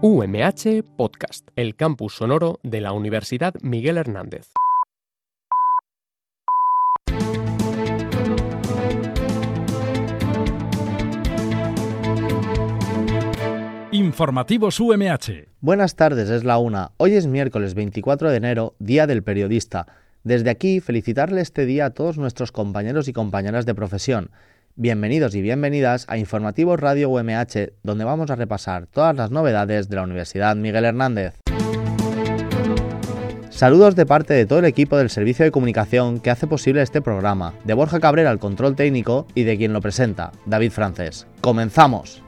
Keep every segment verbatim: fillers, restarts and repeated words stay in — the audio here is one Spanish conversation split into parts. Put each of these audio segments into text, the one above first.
U M H Podcast, el campus sonoro de la Universidad Miguel Hernández. Informativos U M H. Buenas tardes, es la una. Hoy es miércoles veinticuatro de enero, Día del Periodista. Desde aquí, felicitarle este día a todos nuestros compañeros y compañeras de profesión. Bienvenidos y bienvenidas a Informativos Radio U M H, donde vamos a repasar todas las novedades de la Universidad Miguel Hernández. Saludos de parte de todo el equipo del Servicio de Comunicación que hace posible este programa, de Borja Cabrera al control técnico y de quien lo presenta, David Francés. ¡Comenzamos!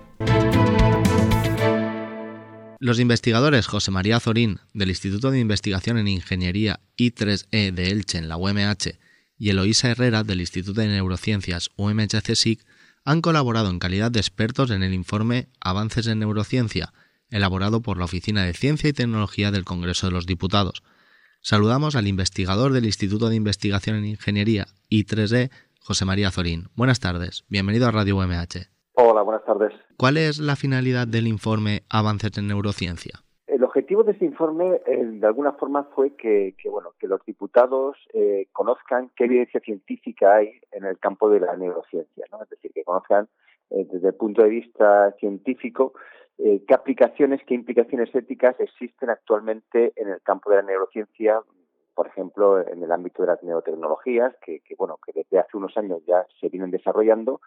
Los investigadores José María Azorín, del Instituto de Investigación en Ingeniería I tres E de Elche en la U M H, y Eloísa Herrera, del Instituto de Neurociencias U M H C S I C, han colaborado en calidad de expertos en el informe Avances en Neurociencia, elaborado por la Oficina de Ciencia y Tecnología del Congreso de los Diputados. Saludamos al investigador del Instituto de Investigación en Ingeniería I tres E, José María Azorín. Buenas tardes, bienvenido a Radio U M H. Hola, buenas tardes. ¿Cuál es la finalidad del informe Avances en Neurociencia? El objetivo de este informe, eh, de alguna forma, fue que, que, bueno, que los diputados eh, conozcan qué evidencia científica hay en el campo de la neurociencia, ¿no? Es decir, que conozcan eh, desde el punto de vista científico eh, qué aplicaciones, qué implicaciones éticas existen actualmente en el campo de la neurociencia, por ejemplo, en el ámbito de las neurotecnologías, que, que bueno, que desde hace unos años ya se vienen desarrollando.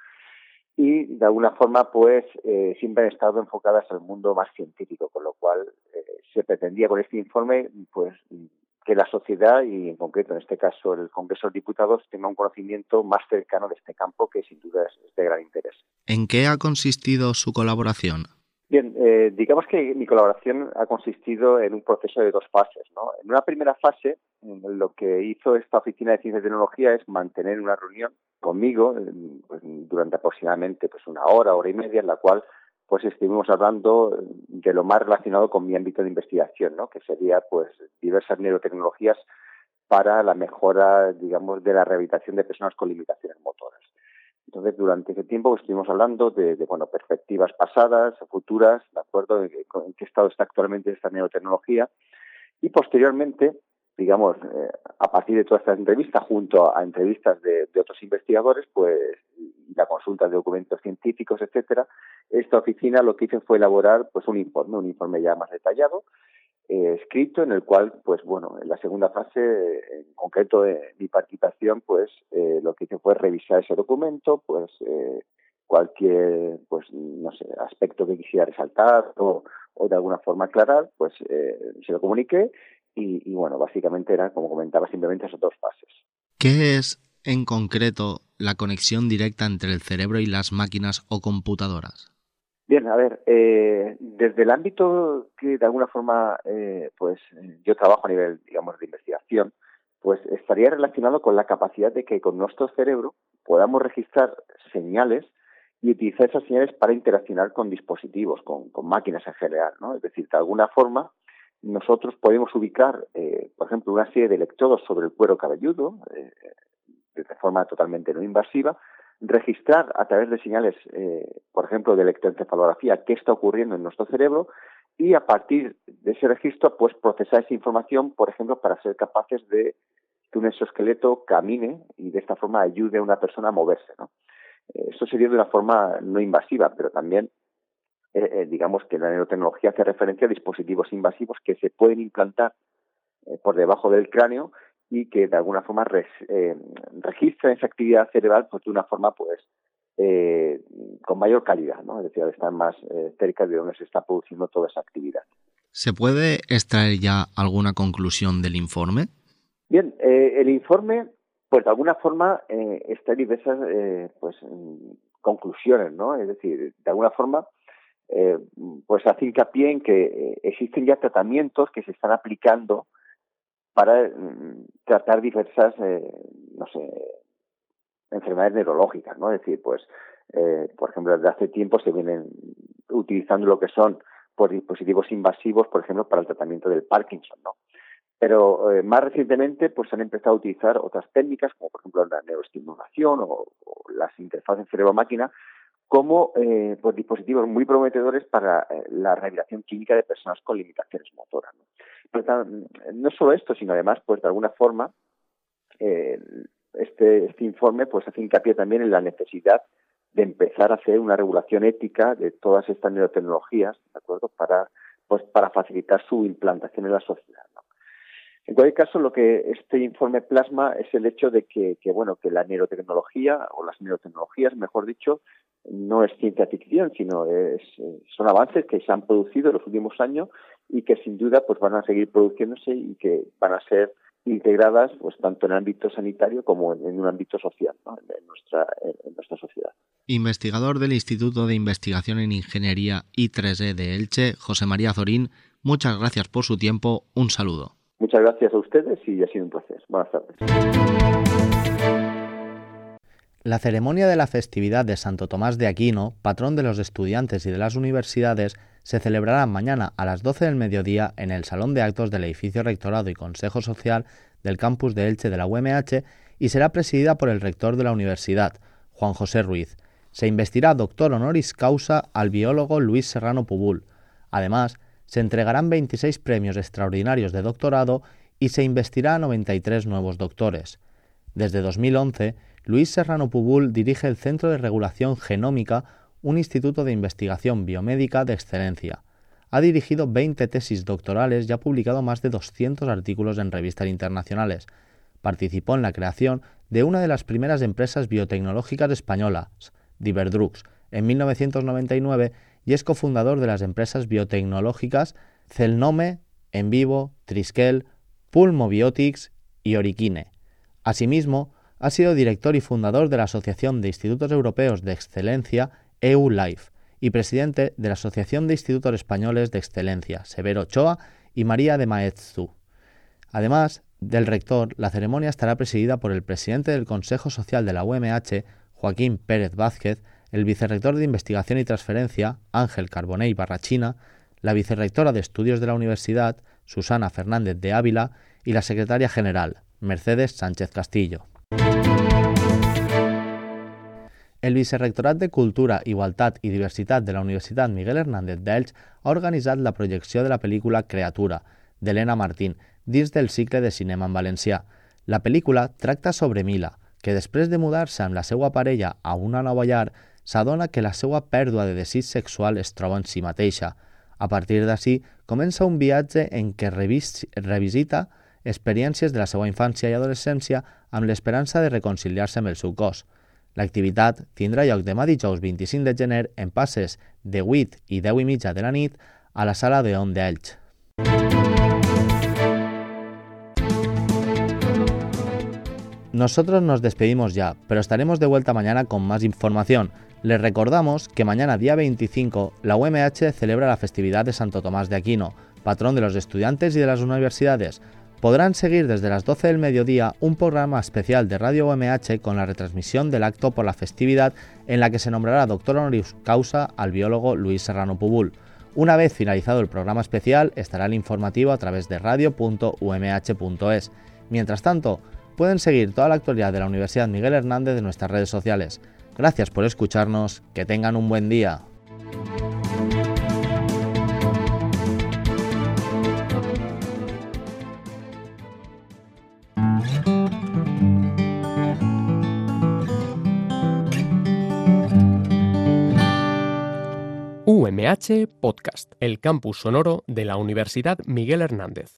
Y de alguna forma, pues, eh, siempre han estado enfocadas al mundo más científico, con lo cual eh, se pretendía con este informe, pues, que la sociedad y, en concreto, en este caso, el Congreso de los Diputados, tenga un conocimiento más cercano de este campo, que sin duda es de gran interés. ¿En qué ha consistido su colaboración? Bien, eh, digamos que mi colaboración ha consistido en un proceso de dos fases, ¿no? En una primera fase, lo que hizo esta Oficina de Ciencia y Tecnología es mantener una reunión conmigo pues, durante aproximadamente pues una hora, hora y media, en la cual pues estuvimos hablando de lo más relacionado con mi ámbito de investigación, ¿no? Que sería pues diversas neurotecnologías para la mejora, digamos, de la rehabilitación de personas con limitaciones motoras. Entonces, durante ese tiempo estuvimos hablando de, de bueno, perspectivas pasadas, futuras, ¿de acuerdo? En, en qué estado está actualmente esta neurotecnología. Y posteriormente, digamos, eh, a partir de todas estas entrevistas, junto a, a entrevistas de, de otros investigadores, pues, y la consulta de documentos científicos, etcétera, esta oficina lo que hizo fue elaborar, pues, un informe, un informe ya más detallado, Eh, escrito, en el cual, pues bueno, en la segunda fase, eh, en concreto de mi participación, pues eh, lo que hice fue revisar ese documento, pues eh, cualquier, pues no sé, aspecto que quisiera resaltar o, o de alguna forma aclarar, pues eh, se lo comuniqué y, y bueno, básicamente era, como comentaba, simplemente esas dos fases. ¿Qué es, en concreto, la conexión directa entre el cerebro y las máquinas o computadoras? Bien, a ver, eh, desde el ámbito que de alguna forma eh, pues yo trabajo a nivel, digamos, de investigación, pues estaría relacionado con la capacidad de que con nuestro cerebro podamos registrar señales y utilizar esas señales para interaccionar con dispositivos, con, con máquinas en general, ¿no? Es decir, de alguna forma nosotros podemos ubicar, eh, por ejemplo, una serie de electrodos sobre el cuero cabelludo, eh, de forma totalmente no invasiva, registrar a través de señales, eh, por ejemplo, de electroencefalografía, qué está ocurriendo en nuestro cerebro y a partir de ese registro, pues procesar esa información, por ejemplo, para ser capaces de que un exoesqueleto camine y de esta forma ayude a una persona a moverse, ¿no? Eh, esto sería de una forma no invasiva, pero también, eh, eh, digamos que la neurotecnología hace referencia a dispositivos invasivos que se pueden implantar eh, por debajo del cráneo y que de alguna forma res, eh, registran esa actividad cerebral pues, de una forma pues eh, con mayor calidad, ¿no? Es decir, al estar más eh, cerca de donde se está produciendo toda esa actividad. ¿Se puede extraer ya alguna conclusión del informe? Bien, eh, el informe, pues de alguna forma eh, está en diversas eh, pues, conclusiones, ¿no? Es decir, de alguna forma eh, pues hace hincapié en que eh, existen ya tratamientos que se están aplicando para mm, tratar diversas, eh, no sé, enfermedades neurológicas, ¿no? Es decir, pues, eh, por ejemplo, desde hace tiempo se vienen utilizando lo que son pues, dispositivos invasivos, por ejemplo, para el tratamiento del Parkinson, ¿no? Pero eh, más recientemente pues han empezado a utilizar otras técnicas, como por ejemplo la neuroestimulación o, o las interfaces cerebro-máquina, como eh, pues, dispositivos muy prometedores para eh, la rehabilitación clínica de personas con limitaciones motoras, ¿no? Pero, no solo esto, sino además, pues de alguna forma, eh, este, este informe pues hace hincapié también en la necesidad de empezar a hacer una regulación ética de todas estas neurotecnologías, ¿de acuerdo?, para pues para facilitar su implantación en la sociedad, ¿no? En cualquier caso, lo que este informe plasma es el hecho de que, que bueno, que la neurotecnología, o las neurotecnologías, mejor dicho, no es ciencia ficción, sino es, son avances que se han producido en los últimos años y que sin duda pues van a seguir produciéndose y que van a ser integradas pues tanto en el ámbito sanitario como en, en un ámbito social, ¿no?, en, nuestra, en nuestra sociedad. Investigador del Instituto de Investigación en Ingeniería I tres E de Elche, José María Azorín, muchas gracias por su tiempo. Un saludo. Muchas gracias a ustedes y ha sido un placer. Buenas tardes. La ceremonia de la festividad de Santo Tomás de Aquino, patrón de los estudiantes y de las universidades, se celebrará mañana a las doce del mediodía en el Salón de Actos del edificio Rectorado y Consejo Social del campus de Elche de la U M H y será presidida por el rector de la universidad, Juan José Ruiz. Se investirá doctor honoris causa al biólogo Luis Serrano Pubul. Además, se entregarán veintiséis premios extraordinarios de doctorado y se investirá a noventa y tres nuevos doctores. Desde dos mil once, Luis Serrano Pubul dirige el Centro de Regulación Genómica, un instituto de investigación biomédica de excelencia. Ha dirigido veinte tesis doctorales y ha publicado más de doscientos artículos en revistas internacionales. Participó en la creación de una de las primeras empresas biotecnológicas españolas, Diverdrugs, en mil novecientos noventa y nueve, y es cofundador de las empresas biotecnológicas Celnome, Envivo, Triskel, Pulmobiotics y Oriquine. Asimismo, ha sido director y fundador de la Asociación de Institutos Europeos de Excelencia, E U Life, y presidente de la Asociación de Institutos Españoles de Excelencia, Severo Ochoa y María de Maeztu. Además del rector, la ceremonia estará presidida por el presidente del Consejo Social de la U M H, Joaquín Pérez Vázquez, el vicerrector de Investigación y Transferencia, Ángel Carbonell Barrachina, la vicerrectora de Estudios de la Universidad, Susana Fernández de Ávila, y la secretaria general, Mercedes Sánchez Castillo. El Vicerrectorat de Cultura, Igualtat i Diversitat de la Universitat Miguel Hernández d'Elx ha organitzat la projecció de la pel·lícula Creatura, d'Helena Martín, dins del cicle de cinema en valencià. La pel·lícula tracta sobre Mila, que després de mudar-se amb la seva parella a una nova llar, s'adona que la seva pèrdua de desig sexual es troba en si mateixa. A partir d'ací, comença un viatge en què revis revisita experiències de la seva infància i adolescència amb l'esperança de reconciliar-se amb el seu cos. L'activitat tindrà lloc demà dijous vint-i-cinc de gener en passes de vuit i deu i mitja de la nit a la sala de On d'Elx. Nosotros nos despedimos ya, pero estaremos de vuelta mañana con más información. Les recordamos que mañana, día veinticinco, la U M H celebra la festividad de Santo Tomás de Aquino, patrón de los estudiantes y de las universidades. Podrán seguir desde las doce del mediodía un programa especial de Radio U M H con la retransmisión del acto por la festividad en la que se nombrará doctor honoris causa al biólogo Luis Serrano Pubul. Una vez finalizado el programa especial, estará el informativo a través de radio punto u m h punto es. Mientras tanto, pueden seguir toda la actualidad de la Universidad Miguel Hernández en nuestras redes sociales. Gracias por escucharnos, que tengan un buen día. U M H Podcast, el campus sonoro de la Universidad Miguel Hernández.